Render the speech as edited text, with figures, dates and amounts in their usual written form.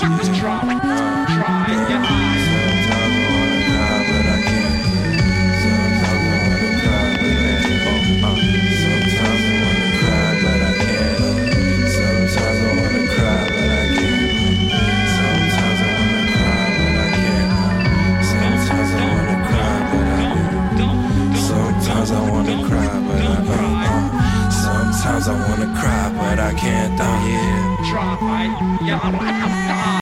Sometimes I wanna cry, but I can't, though, yeah.